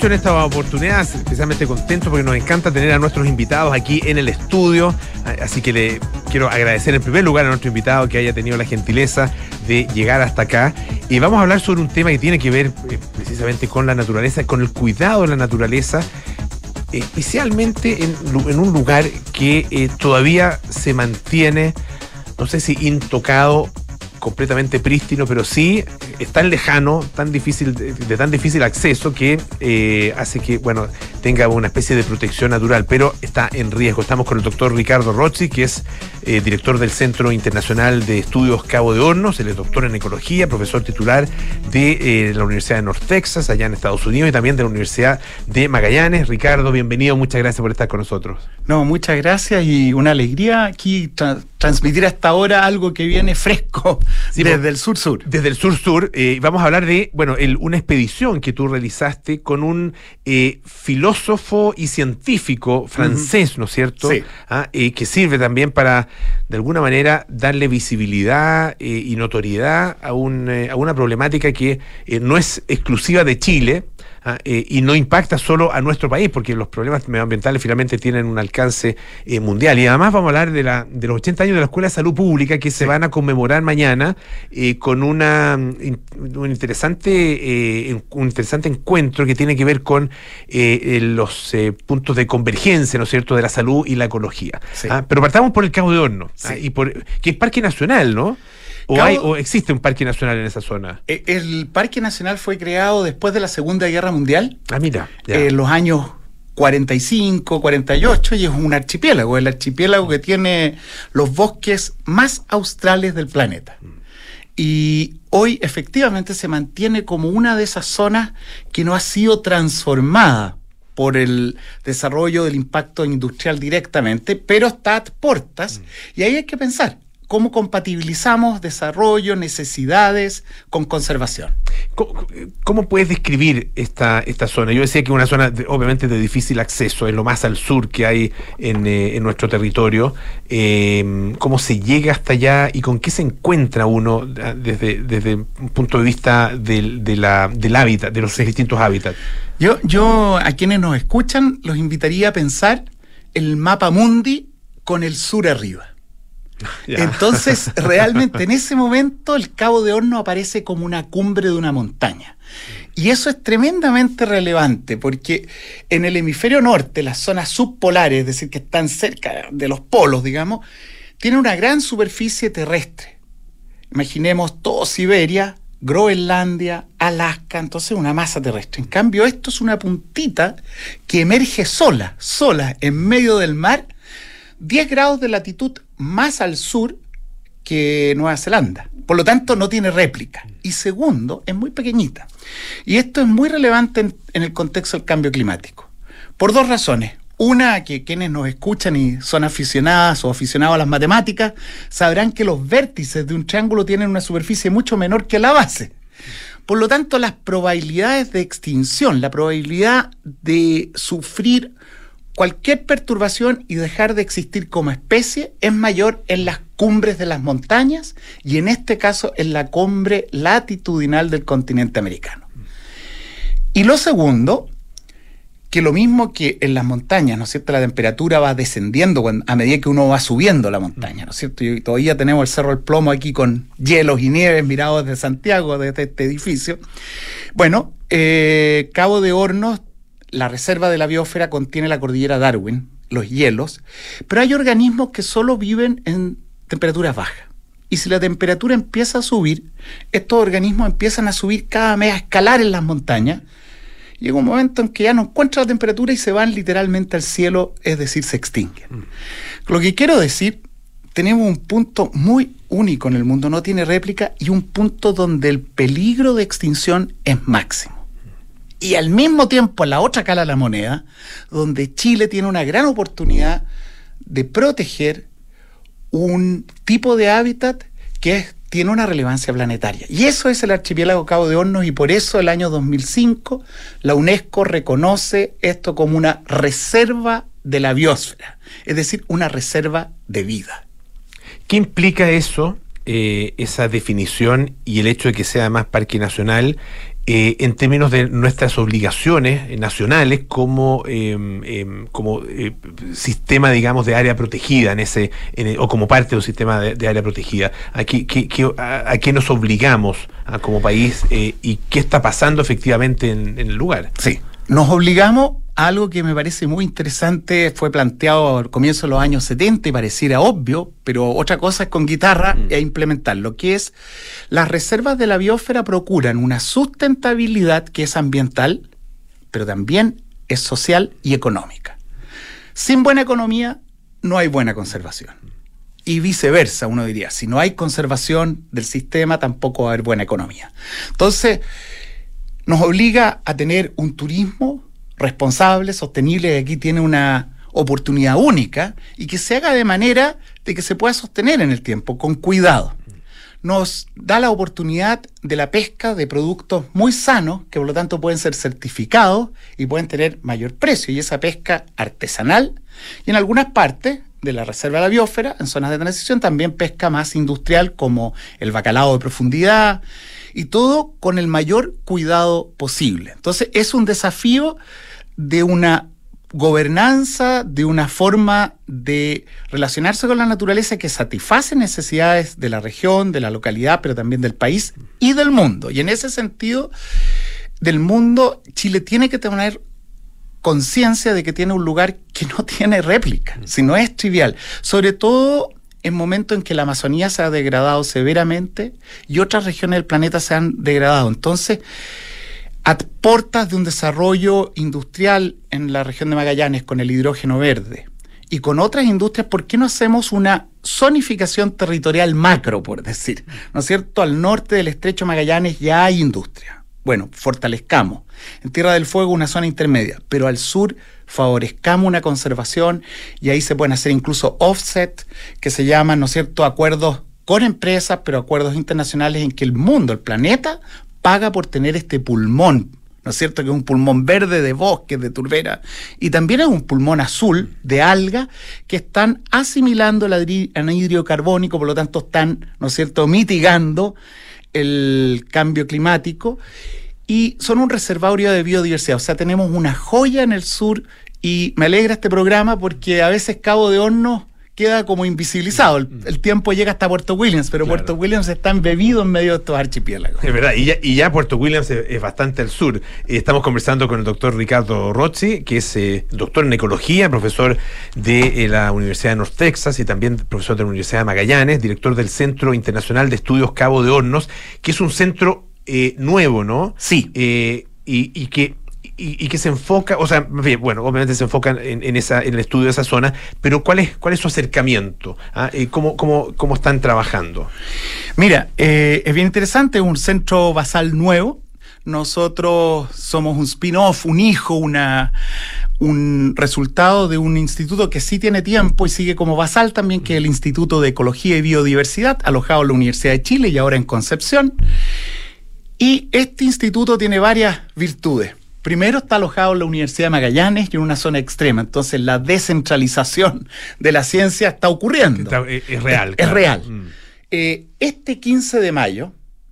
en esta oportunidad, especialmente contento porque nos encanta tener a nuestros invitados aquí en el estudio, así que le quiero agradecer en primer lugar a nuestro invitado que haya tenido la gentileza de llegar hasta acá, y vamos a hablar sobre un tema que tiene que ver precisamente con la naturaleza, con el cuidado de la naturaleza, especialmente en un lugar que todavía se mantiene, no sé si intocado, completamente prístino, pero sí es tan lejano, tan difícil, de tan difícil acceso que hace que, bueno, tenga una especie de protección natural, pero está en riesgo. Estamos con el doctor Ricardo Rocci, que es director del Centro Internacional de Estudios Cabo de Hornos. Él es doctor en ecología, profesor titular de la Universidad de North Texas, allá en Estados Unidos, y también de la Universidad de Magallanes. Ricardo, bienvenido, muchas gracias por estar con nosotros. No, muchas gracias y una alegría aquí transmitir a esta hora algo que viene fresco, sí, desde el sur-sur. Desde el sur-sur. Vamos a hablar de, bueno, una expedición que tú realizaste con un filósofo y científico francés, ¿no es cierto? Sí. Que sirve también para, de alguna manera, darle visibilidad y notoriedad a una problemática que no es exclusiva de Chile, y no impacta solo a nuestro país, porque los problemas medioambientales finalmente tienen un alcance mundial. Y además vamos a hablar de los 80 años de la Escuela de Salud Pública, que se van a conmemorar mañana con un interesante encuentro que tiene que ver con los puntos de convergencia, ¿no es cierto?, de la salud y la ecología. Sí. Pero partamos por el Cabo de Hornos, Sí. Que es parque nacional, ¿no? ¿O existe un parque nacional en esa zona? El Parque Nacional fue creado después de la Segunda Guerra Mundial, Mira, en los años 45, 48, y es un archipiélago, el archipiélago que tiene los bosques más australes del planeta. Y hoy efectivamente se mantiene como una de esas zonas que no ha sido transformada por el desarrollo del impacto industrial directamente, pero está a puertas, y ahí hay que pensar cómo compatibilizamos desarrollo, necesidades con conservación. ¿Cómo puedes describir esta zona? Yo decía que es una zona obviamente de difícil acceso, es lo más al sur que hay en nuestro territorio. ¿Cómo se llega hasta allá y con qué se encuentra uno desde un punto de vista del hábitat, de los distintos hábitats? Yo a quienes nos escuchan los invitaría a pensar el mapa mundi con el sur arriba. Ya. Entonces, realmente en ese momento el Cabo de Hornos aparece como una cumbre de una montaña. Y eso es tremendamente relevante porque en el hemisferio norte, las zonas subpolares, es decir, que están cerca de los polos, digamos, tienen una gran superficie terrestre. Imaginemos todo Siberia, Groenlandia, Alaska, entonces una masa terrestre. En cambio, esto es una puntita que emerge sola en medio del mar, 10 grados de latitud más al sur que Nueva Zelanda. Por lo tanto, no tiene réplica. Y segundo, es muy pequeñita. Y esto es muy relevante en el contexto del cambio climático. Por dos razones. Una, que quienes nos escuchan y son aficionadas o aficionados a las matemáticas, sabrán que los vértices de un triángulo tienen una superficie mucho menor que la base. Por lo tanto, las probabilidades de extinción, la probabilidad de sufrir cualquier perturbación y dejar de existir como especie es mayor en las cumbres de las montañas y en este caso en la cumbre latitudinal del continente americano. Y lo segundo, que lo mismo que en las montañas, ¿no es cierto?, la temperatura va descendiendo a medida que uno va subiendo la montaña, ¿no es cierto? Y todavía tenemos el Cerro del Plomo aquí con hielos y nieves mirados desde Santiago, desde este edificio. Bueno, Cabo de Hornos, la reserva de la biosfera, contiene la cordillera Darwin, los hielos, pero hay organismos que solo viven en temperaturas bajas. Y si la temperatura empieza a subir, estos organismos empiezan a subir cada vez, a escalar en las montañas. Llega un momento en que ya no encuentran la temperatura y se van literalmente al cielo, es decir, se extinguen. Lo que quiero decir, tenemos un punto muy único en el mundo, no tiene réplica, y un punto donde el peligro de extinción es máximo. Y al mismo tiempo, en la otra cara de la moneda, donde Chile tiene una gran oportunidad de proteger un tipo de hábitat que tiene una relevancia planetaria. Y eso es el archipiélago Cabo de Hornos, y por eso el año 2005 la UNESCO reconoce esto como una reserva de la biosfera, es decir, una reserva de vida. ¿Qué implica eso, esa definición y el hecho de que sea más parque nacional en términos de nuestras obligaciones nacionales como sistema, digamos, de área protegida o como parte de un sistema de área protegida. ¿A qué nos obligamos como país y qué está pasando efectivamente en el lugar? Sí, nos obligamos a algo que me parece muy interesante, fue planteado al comienzo de los años 70 y pareciera obvio, pero otra cosa es con guitarra e implementarlo, que es las reservas de la biosfera procuran una sustentabilidad que es ambiental, pero también es social y económica. Sin buena economía no hay buena conservación. Y viceversa, uno diría, si no hay conservación del sistema, tampoco va a haber buena economía. Entonces, nos obliga a tener un turismo responsable, sostenible, que aquí tiene una oportunidad única y que se haga de manera de que se pueda sostener en el tiempo, con cuidado. Nos da la oportunidad de la pesca de productos muy sanos, que por lo tanto pueden ser certificados y pueden tener mayor precio, y esa pesca artesanal, y en algunas partes de la reserva de la biosfera, en zonas de transición, también pesca más industrial, como el bacalao de profundidad, y todo con el mayor cuidado posible. Entonces es un desafío de una gobernanza, de una forma de relacionarse con la naturaleza que satisface necesidades de la región, de la localidad, pero también del país y del mundo. Y en ese sentido, del mundo, Chile tiene que tener conciencia de que tiene un lugar que no tiene réplica, si no es trivial. Sobre todo en momentos en que la Amazonía se ha degradado severamente y otras regiones del planeta se han degradado. Entonces, a portas de un desarrollo industrial en la región de Magallanes con el hidrógeno verde y con otras industrias, ¿por qué no hacemos una zonificación territorial macro, por decir? ¿No es cierto? Al norte del estrecho de Magallanes ya hay industria. Bueno, fortalezcamos. En Tierra del Fuego una zona intermedia, pero al sur favorezcamos una conservación y ahí se pueden hacer incluso offset, que se llaman, ¿no es cierto?, acuerdos con empresas, pero acuerdos internacionales en que el mundo, el planeta, paga por tener este pulmón, ¿no es cierto?, que es un pulmón verde de bosques, de turbera, y también es un pulmón azul de algas que están asimilando el anhídrido carbónico, por lo tanto están, ¿no es cierto?, mitigando el cambio climático, y son un reservorio de biodiversidad. O sea, tenemos una joya en el sur, y me alegra este programa porque a veces Cabo de Hornos queda como invisibilizado. El tiempo llega hasta Puerto Williams, pero claro, Puerto Williams está embebido en medio de estos archipiélagos. Es verdad, y ya Puerto Williams es bastante al sur. Estamos conversando con el doctor Ricardo Rossi, que es doctor en ecología, profesor de la Universidad de North Texas y también profesor de la Universidad de Magallanes, director del Centro Internacional de Estudios Cabo de Hornos, que es un centro nuevo, ¿no? Sí. Y que se enfoca, o sea, bueno, obviamente se enfoca en el estudio de esa zona, pero ¿cuál es su acercamiento? ¿Cómo están trabajando? Mira, es bien interesante, un centro basal nuevo. Nosotros somos un spin-off, un hijo, un resultado de un instituto que sí tiene tiempo y sigue como basal también, que es el Instituto de Ecología y Biodiversidad, alojado en la Universidad de Chile y ahora en Concepción. Y este instituto tiene varias virtudes. Primero, está alojado en la Universidad de Magallanes y en una zona extrema. Entonces, la descentralización de la ciencia está ocurriendo. Es real. Es real. Este 15 de mayo,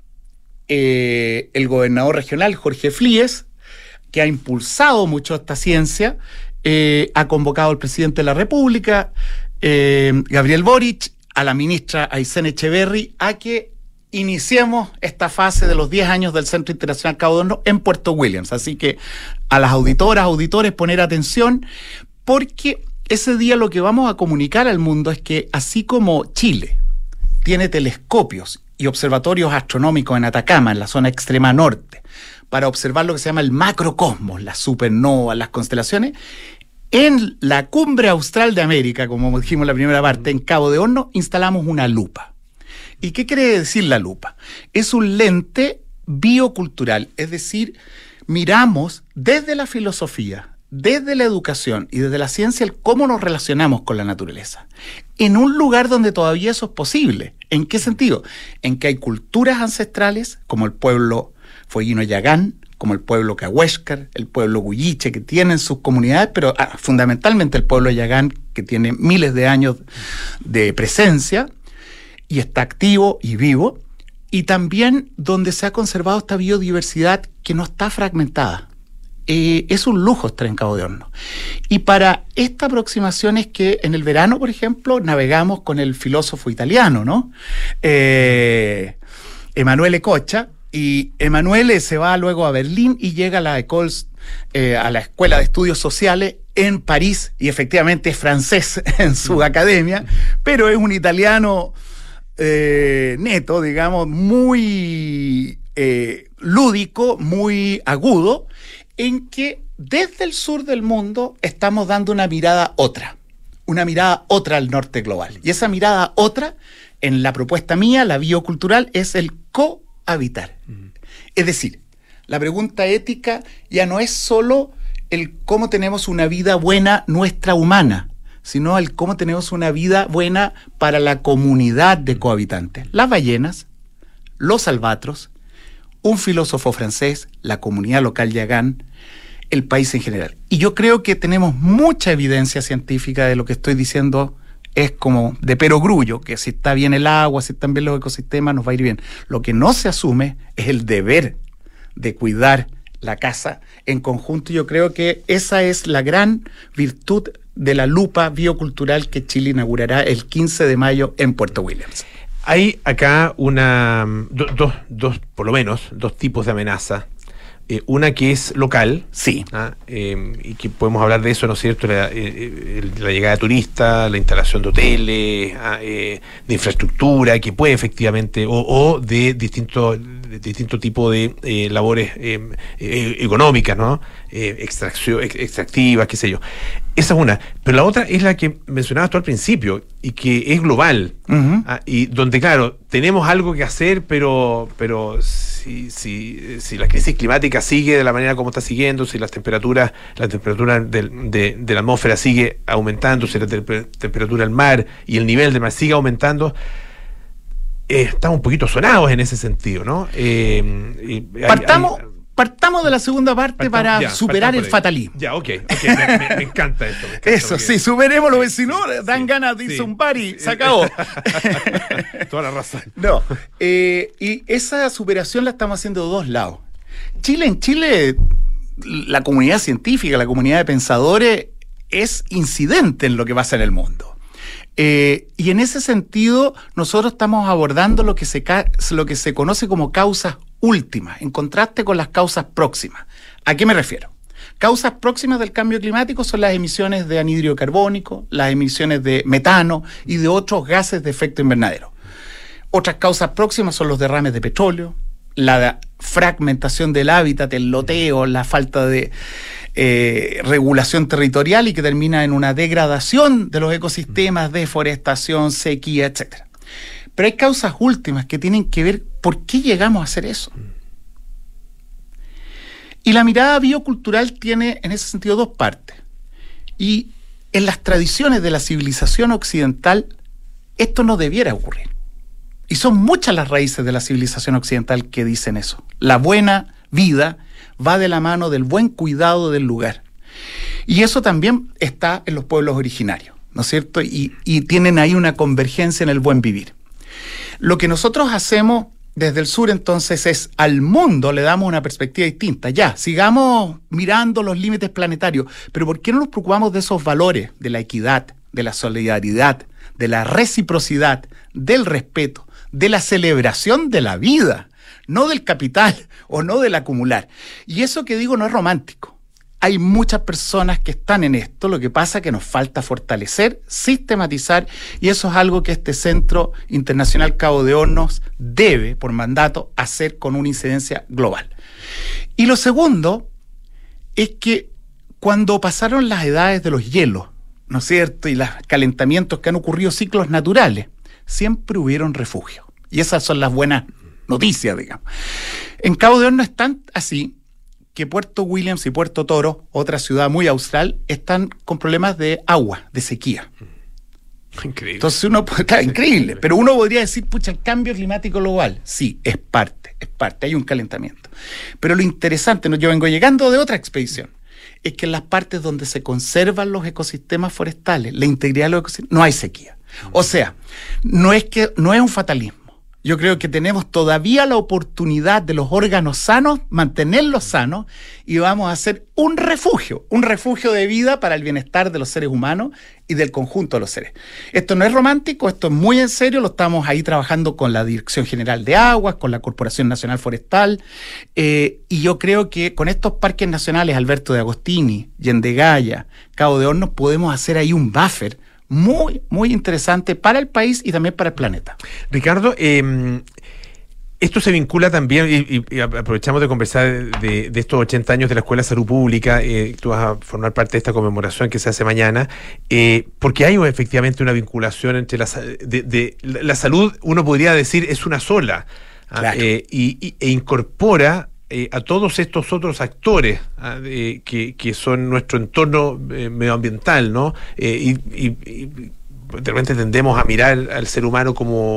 el gobernador regional, Jorge Flies, que ha impulsado mucho esta ciencia, ha convocado al presidente de la República, Gabriel Boric, a la ministra Aysén Echeverry, a que iniciemos esta fase de los 10 años del Centro Internacional Cabo de Hornos en Puerto Williams. Así que a las auditoras, auditores, poner atención, porque ese día lo que vamos a comunicar al mundo es que así como Chile tiene telescopios y observatorios astronómicos en Atacama, en la zona extrema norte, para observar lo que se llama el macrocosmos, las supernovas, las constelaciones, en la cumbre austral de América, como dijimos en la primera parte, en Cabo de Hornos, instalamos una lupa. ¿Y qué quiere decir la lupa? Es un lente biocultural, es decir, miramos desde la filosofía, desde la educación y desde la ciencia el cómo nos relacionamos con la naturaleza. En un lugar donde todavía eso es posible. ¿En qué sentido? En que hay culturas ancestrales, como el pueblo fueguino Yagán, como el pueblo Cahuéscar, el pueblo Huilliche, que tienen sus comunidades, pero fundamentalmente el pueblo Yagán, que tiene miles de años de presencia, y está activo y vivo, y también donde se ha conservado esta biodiversidad que no está fragmentada. Es un lujo estar en Cabo de Hornos. Y para esta aproximación es que en el verano, por ejemplo, navegamos con el filósofo italiano, ¿no? Emanuele Coccia, y Emanuele se va luego a Berlín y llega a la a la Escuela de Estudios Sociales en París, y efectivamente es francés en su academia, pero es un italiano neto, digamos, muy lúdico, muy agudo, en que desde el sur del mundo estamos dando una mirada otra al norte global. Y esa mirada otra, en la propuesta mía, la biocultural, es el cohabitar. Es decir, la pregunta ética ya no es solo el cómo tenemos una vida buena nuestra humana, sino el cómo tenemos una vida buena para la comunidad de cohabitantes. Las ballenas, los albatros, un filósofo francés, la comunidad local yagán, el país en general. Y yo creo que tenemos mucha evidencia científica de lo que estoy diciendo. Es como de perogrullo, que si está bien el agua, si están bien los ecosistemas, nos va a ir bien. Lo que no se asume es el deber de cuidar la casa en conjunto. Yo creo que esa es la gran virtud de la lupa biocultural que Chile inaugurará el 15 de mayo en Puerto Williams. Hay acá por lo menos, dos tipos de amenaza. Una que es local, sí, y que podemos hablar de eso, ¿no es cierto? La llegada de turistas, la instalación de hoteles, de infraestructura, que puede efectivamente, o de distinto tipo de labores económicas, ¿no? Extractivas, qué sé yo. Esa es una. Pero la otra es la que mencionabas tú al principio, y que es global, y donde, claro, tenemos algo que hacer, pero si la crisis climática sigue de la manera como está siguiendo, si la temperatura de la atmósfera sigue aumentando, si la temperatura del mar y el nivel del mar sigue aumentando, estamos un poquito sonados en ese sentido, ¿no? Partamos de la segunda parte para superar el fatalismo. Ya, ok, me encanta esto. Eso, sí, superémoslo, porque si no, dan ganas de irse a un bar y se acabó. Toda la razón. No, y esa superación la estamos haciendo de dos lados. En Chile, la comunidad científica, la comunidad de pensadores, es incidente en lo que pasa en el mundo. Y en ese sentido, nosotros estamos abordando lo que se conoce como causas últimas, en contraste con las causas próximas. ¿A qué me refiero? Causas próximas del cambio climático son las emisiones de anhídrido carbónico, las emisiones de metano y de otros gases de efecto invernadero. Otras causas próximas son los derrames de petróleo, la fragmentación del hábitat, el loteo, la falta de regulación territorial, y que termina en una degradación de los ecosistemas, deforestación, sequía, etc. Pero hay causas últimas que tienen que ver por qué llegamos a hacer eso. Y la mirada biocultural tiene en ese sentido dos partes. Y en las tradiciones de la civilización occidental, esto no debiera ocurrir. Y son muchas las raíces de la civilización occidental que dicen eso. La buena vida va de la mano del buen cuidado del lugar. Y eso también está en los pueblos originarios, ¿no es cierto? Y tienen ahí una convergencia en el buen vivir. Lo que nosotros hacemos desde el sur, entonces, es al mundo le damos una perspectiva distinta. Ya, sigamos mirando los límites planetarios, pero ¿por qué no nos preocupamos de esos valores, de la equidad, de la solidaridad, de la reciprocidad, del respeto, de la celebración de la vida, no del capital o no del acumular? Y eso que digo no es romántico. Hay muchas personas que están en esto, lo que pasa es que nos falta fortalecer, sistematizar, y eso es algo que este Centro Internacional Cabo de Hornos debe, por mandato, hacer con una incidencia global. Y lo segundo es que cuando pasaron las edades de los hielos, ¿no es cierto?, y los calentamientos que han ocurrido, ciclos naturales, siempre hubieron refugio. Y esas son las buenas noticias, digamos. En Cabo de Hornos están así, que Puerto Williams y Puerto Toro, otra ciudad muy austral, están con problemas de agua, de sequía. Increíble. Entonces claro, increíble, pero uno podría decir, pucha, el cambio climático global. Sí, es parte, hay un calentamiento. Pero lo interesante, yo vengo llegando de otra expedición, es que en las partes donde se conservan los ecosistemas forestales, la integridad de los ecosistemas, no hay sequía. O sea, no es un fatalismo. Yo creo que tenemos todavía la oportunidad de los órganos sanos, mantenerlos sanos, y vamos a hacer un refugio de vida para el bienestar de los seres humanos y del conjunto de los seres. Esto no es romántico, esto es muy en serio, lo estamos ahí trabajando con la Dirección General de Aguas, con la Corporación Nacional Forestal, y yo creo que con estos parques nacionales, Alberto de Agostini, Yendegaya, Cabo de Hornos, podemos hacer ahí un buffer muy, muy interesante para el país y también para el planeta. Ricardo, esto se vincula también, y aprovechamos de conversar de estos 80 años de la Escuela de Salud Pública, tú vas a formar parte de esta conmemoración que se hace mañana, porque hay efectivamente una vinculación entre la salud, uno podría decir, es una sola, claro. e incorpora a todos estos otros actores que son nuestro entorno medioambiental, ¿no? Y de repente tendemos a mirar al ser humano como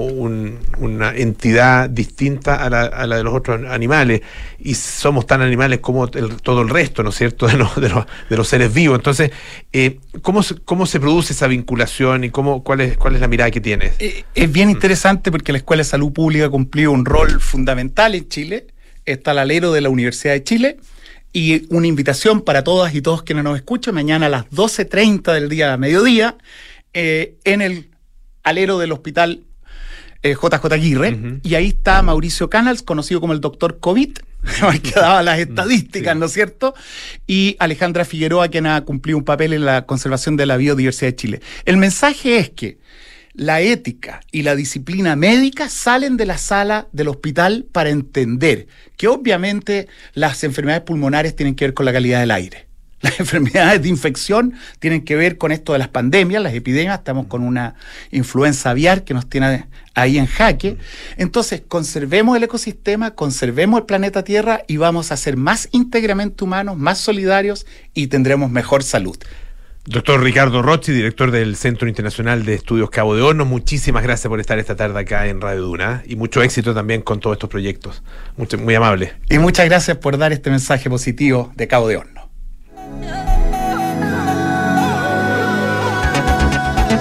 una entidad distinta a la de los otros animales, y somos tan animales como todo el resto, ¿no es cierto?, de los seres vivos. Entonces, ¿cómo se produce esa vinculación y cuál es la mirada que tienes? Es bien interesante porque la Escuela de Salud Pública cumplió un rol fundamental en Chile. Está al alero de la Universidad de Chile, y una invitación para todas y todos quienes nos escuchan, mañana a las 12:30 del día a mediodía, en el alero del hospital JJ Aguirre, uh-huh. Y ahí está Mauricio Canals, conocido como el doctor COVID, que daba las estadísticas, sí. ¿No es cierto? Y Alejandra Figueroa, quien ha cumplido un papel en la conservación de la biodiversidad de Chile. El mensaje es que la ética y la disciplina médica salen de la sala del hospital para entender que obviamente las enfermedades pulmonares tienen que ver con la calidad del aire. Las enfermedades de infección tienen que ver con esto de las pandemias, las epidemias. Estamos con una influenza aviar que nos tiene ahí en jaque. Entonces, conservemos el ecosistema, conservemos el planeta Tierra y vamos a ser más íntegramente humanos, más solidarios y tendremos mejor salud. Doctor Ricardo Rocci, director del Centro Internacional de Estudios Cabo de Hornos, muchísimas gracias por estar esta tarde acá en Radio Duna, y mucho éxito también con todos estos proyectos. Muy amable. Y muchas gracias por dar este mensaje positivo de Cabo de Hornos.